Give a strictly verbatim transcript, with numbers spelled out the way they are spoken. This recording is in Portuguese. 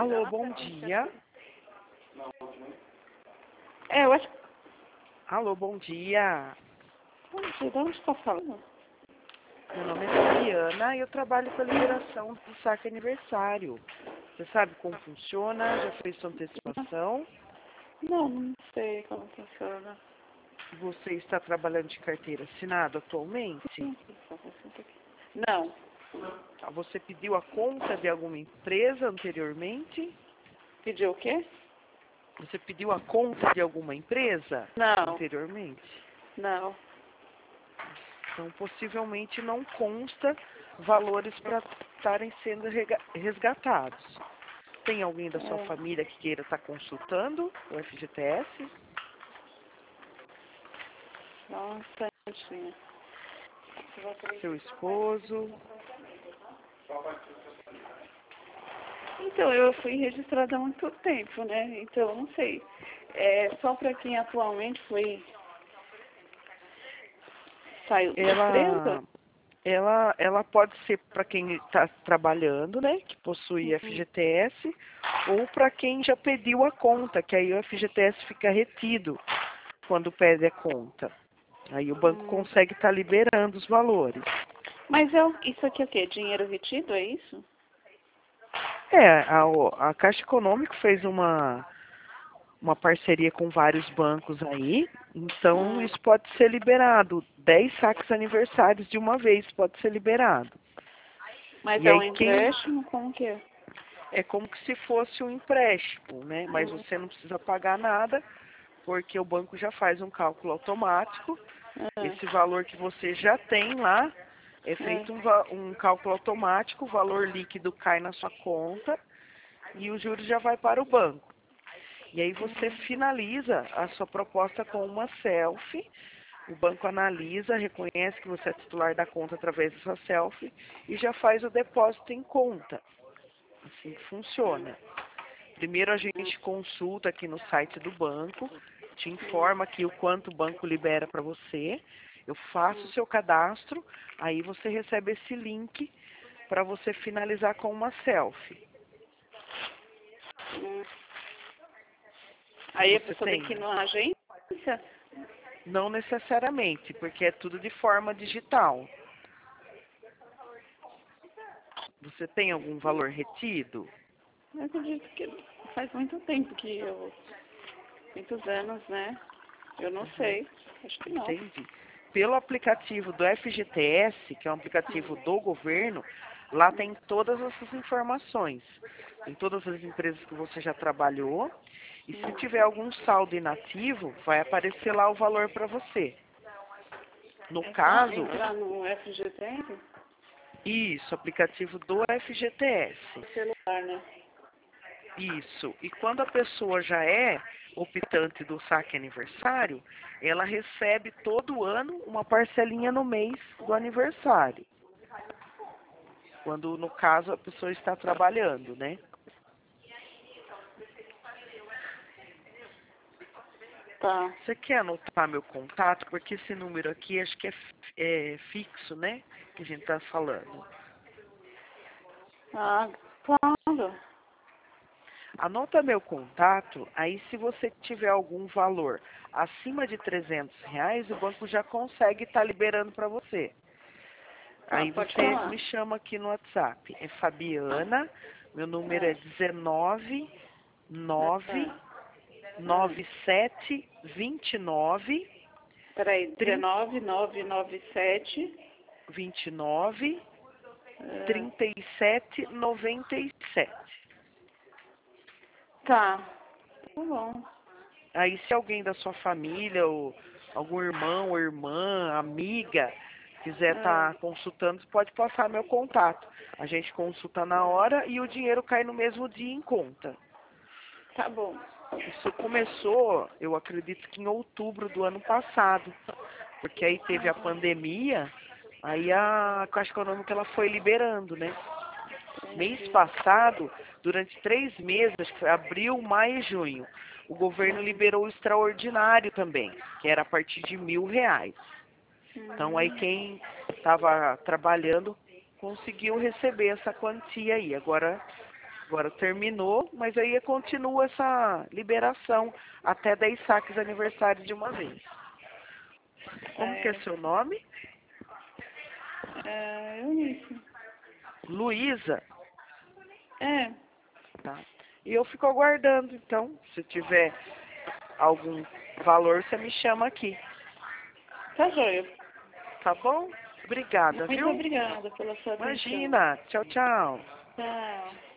Alô, bom dia. É, eu acho que... Alô, bom dia. Bom dia, de onde está falando? Meu nome é Fabiana e eu trabalho com a liberação do saque aniversário. Você sabe como funciona? Já fez sua antecipação? Não, não sei como funciona. Você está trabalhando de carteira assinada atualmente? Não, Ah, Você pediu a conta de alguma empresa anteriormente? pediu o quê? Você pediu a conta de alguma empresa Não, anteriormente? não. Então, possivelmente não consta valores para estarem sendo rega- resgatados. Tem alguém da sua É. família que queira estar consultando o F G T S? Só um instantinho. Você vai querer- Seu esposo? Então, eu fui registrada há muito tempo, né? Então, não sei. É só para quem atualmente foi... Saiu da empresa? Ela, ela, ela pode ser para quem está trabalhando, né, que possui F G T S, ou para quem já pediu a conta, que aí o F G T S fica retido quando pede a conta. Aí o banco Hum. consegue estar liberando os valores. Mas é, o- isso aqui é o quê? Dinheiro retido, é isso? É, a, o- a Caixa Econômica fez uma, uma parceria com vários bancos aí, então Ah, isso pode ser liberado. Dez saques aniversários de uma vez pode ser liberado. mas E é um aí quem empréstimo? Como que é? é como que se fosse um empréstimo, né? Mas Hum. você não precisa pagar nada, porque o banco já faz um cálculo automático. Ah, Esse valor que você já tem lá é ah. feito um, va- um cálculo automático, o valor líquido cai na sua conta e o juros já vai para o banco. E aí você finaliza a sua proposta com uma selfie. O banco analisa, reconhece que você é titular da conta através dessa selfie e já faz o depósito em conta. Assim que funciona. Primeiro a gente consulta aqui no site do banco, te informa aqui o quanto o banco libera para você. Eu faço o seu cadastro, aí você recebe esse link para você finalizar com uma selfie. Hum. Aí a Você pessoa tem tem? que ir na agência? Não necessariamente, porque é tudo de forma digital. Você tem algum valor retido? Eu acredito que faz muito tempo que eu... Muitos anos, né? Eu não Uhum, sei. Acho que não. entendi. Pelo aplicativo do F G T S, que é um aplicativo do governo, lá tem todas essas informações. Tem todas as empresas que você já trabalhou. E se tiver algum saldo inativo, vai aparecer lá o valor para você. No É só caso, entrar no F G T S? isso, aplicativo do F G T S. Celular, né? Isso. E quando a pessoa já é optante do saque aniversário, ela recebe todo ano uma parcelinha no mês do aniversário. Quando, no caso, a pessoa está trabalhando, né? Tá. Você quer anotar meu contato? Porque esse número aqui acho que é, fi- é fixo, né? Que a gente está falando. Ah, claro. Anota meu contato, aí se você tiver algum valor acima de trezentos reais, o banco já consegue estar liberando para você. Tá, Aí pode você falar. me chama aqui no WhatsApp. É Fabiana, meu número é Ah, dezenove nove ah, ah. nove sete vinte e nove Peraí, dezenove, nove nove sete. vinte e nove Ah, trinta e sete noventa e sete. tá. Tá bom. Aí se alguém da sua família ou algum irmão ou irmã, amiga quiser Ah, estar consultando, pode passar meu contato. A gente consulta na hora e o dinheiro cai no mesmo dia em conta. tá bom. Isso começou, eu acredito que em outubro do ano passado, porque aí teve a pandemia, aí a Caixa Econômica ela foi liberando, né? Mês Entendi. passado, durante três meses, acho que foi abril, maio e junho, o governo liberou o extraordinário também, que era a partir de mil reais. Então aí Hum, quem estava trabalhando conseguiu receber essa quantia aí. Agora Agora terminou, mas aí continua essa liberação até dez saques aniversários de uma vez. Como que é É, seu nome? é, Eunice. Luísa, É, tá? E eu fico aguardando, então, se tiver algum valor, você me chama aqui, tá joia. tá bom? Obrigada, Muito viu? obrigada pela sua atenção. Imagina. Tchau, tchau. Tchau.